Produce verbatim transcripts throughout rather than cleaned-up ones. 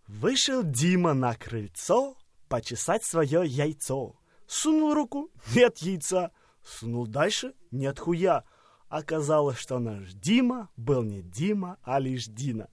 Вышел Дима на крыльцо почесать свое яйцо. Сунул руку, нет яйца. Сунул дальше, нет хуя. Оказалось, что наш Дима был не Дима, а лишь Дина.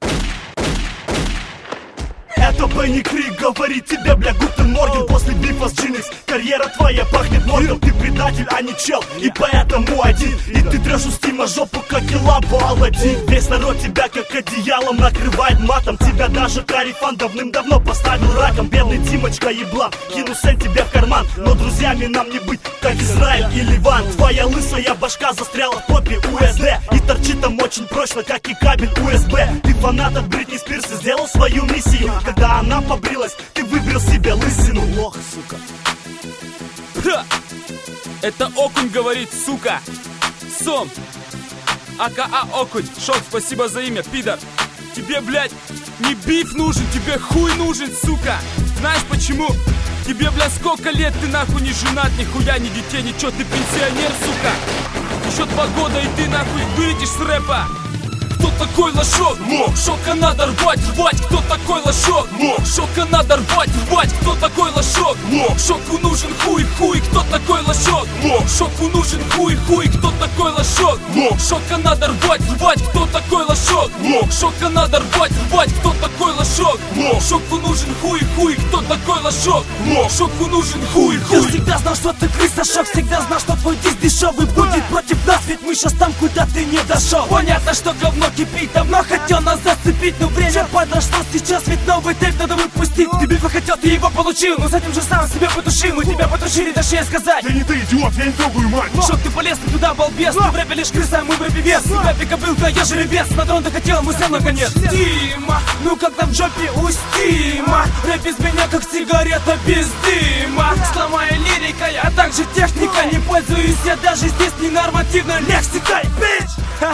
Это Бенни Крик говорит тебе, бля, гутен морген. После бифа с Джинекс карьера твоя пахнет моргом. Ты предатель, а не чел, и поэтому один. И ты трешь у Стима жопу, как и лампу Аладдин. Весь народ тебя как одеялом накрывает матом. Тебя даже Карифан давным-давно поставил раком. Бедный Димочка еблан, кину сен тебе в карман. Но друзьями нам не быть, как Израиль и Ливан. Твоя лысая башка застряла в попе ю эс ди и торчит там очень прочно, как и кабель ю эс би. Ты фанат от Бритни Спирс и сделал свою миссию. Когда она побрилась, ты выбрал себе лысину. Лох, сука. Ха! Это Окунь говорит, сука. Сом. АКА Окунь. Шок, спасибо за имя, пидор. Тебе, блядь, не биф нужен, тебе хуй нужен, сука. Знаешь почему? Тебе, блядь, сколько лет, ты нахуй не женат, нихуя, ни детей, ничего, ты пенсионер, сука. Еще два года и ты нахуй вылетишь с рэпа. Кто такой лошок? Мог. Шока надо рвать, рвать. Кто такой лошок? Мог. Шока надо рвать, рвать. Кто такой лошок? Мог. Шоку нужен хуй, хуй. Кто такой лошок? Мог. Шоку нужен хуй, хуй. Кто такой лошок? Мог. Шока надо рвать, рвать. Кто такой лошок? Мог. Шока надо рвать, рвать. Кто такой лошок? Мог. Шоку нужен хуй, хуй. Кто такой лошок? Мог. Шоку нужен хуй, хуй. Я всегда знал, что ты крыса, Шок. Всегда знал, что твой диск дешевый будет против нас. Ведь мы сейчас там, куда ты не дошел. Понятно, что говно кипит, давно хотел нас зацепить. Но время подошло сейчас, ведь новый тейп надо выпустить. Ты бифа хотел, ты его получил, но с этим же сам себя потушил. Мы тебя потушили, точнее сказать. Я не ты, идиот, я не трогаю мать. Шок, ты полез, ты туда, балбес. Ты в рэпе лишь крыса, а мы в рэпе вес. Рэпе кобылка, я жеребец. На трон ты хотел, мы сел наконец. Дима, ну как там в жопе у Стима. Рэп без меня как сигарета без дыма. Сломая лирикой, а также техника. Не пользуюсь я даже здесь ненормативной лексикой, бич.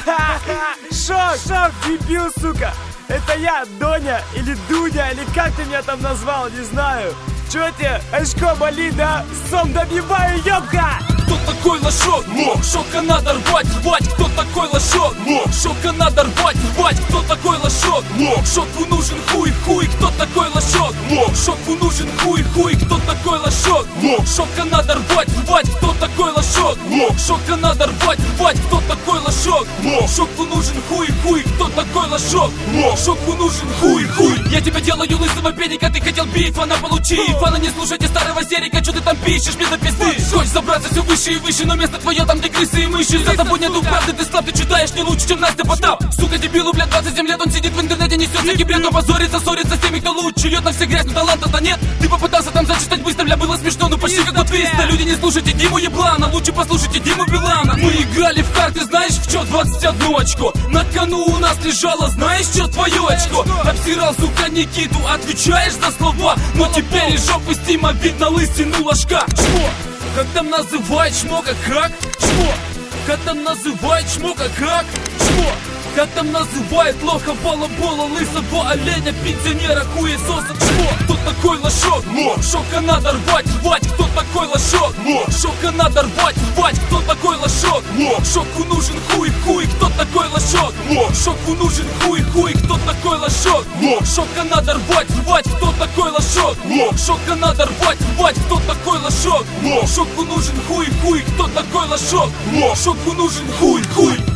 Шок, шок, дебил, сука. Это я, Доня, или Дуня, или как ты меня там назвал, не знаю. Чё тебе, очко болит, да? Сом добиваю, ёбка! Кто такой лошок? Мог. Шока надо рвать, рвать. Кто такой лошок? Мог. Шока надо рвать, рвать. Кто такой лошок? Мог. Шоку нужен хуй, хуй. Кто такой лошок? Мог. Шоку нужен хуй, хуй. Кто такой лошок? Мог. Шока надо рвать, рвать. Кто такой лошок? Мог. Шока надо рвать, рвать. Кто такой лошок? Мог. Шоку нужен хуй, хуй. Кто такой лошок? Мог. Шоку нужен хуй, хуй. Я тебя делаю лысого педика, ты хотел бить, фана получи. Фана не слушайте старого серика, что ты там пишешь, мне до пизды. Хочешь забраться все выше и выше, но место твое там, где крысы и мыши. За тобой нету правды, ты слаб, ты читаешь не лучше, чем Настя Потап. Сука, дебилу, блядь, двадцать семь лет, он сидит в интернете, несет всякий бред, но позорится, ссорится с теми, кто лучше. Льет на все грязь, но таланта-то нет. Ты попытался там зачитать быстро, бля, было смешно, ну почти как у твиста. Люди, не слушайте Диму Еблана, лучше послушайте Диму Билана. Мы играли в карты, знаешь, в чё двадцать одно очко. На кону у нас лежало, знаешь, чё твое очко. Обсирал, сука, Никиту, отвечаешь за слова. Но теперь из жопы Стима видно лысину ложка. Чмо? Как там называют шмока крак? Чмо? Как там называют шмока крак? Чмо? Как там называют лоха, балабола, лысого оленя, пенсионера, хуесоса? Чмо? Кто такой лошок? Мог. Шока надо рвать, рвать. Кто такой лошок? Мог. Шока надо рвать, рвать. Кто такой лошок? Мог. Шоку нужен хуй, хуй. Кто такой лошок? Мог. Шоку нужен хуй, хуй. Кто такой лошок? Мог. Шока надо рвать, рвать. Кто такой лошок? Мог. Шока надо рвать, рвать. Кто такой лошок? Мог. Шоку нужен хуй, хуй. Кто такой лошок? Мог. Шоку нужен хуй, хуй.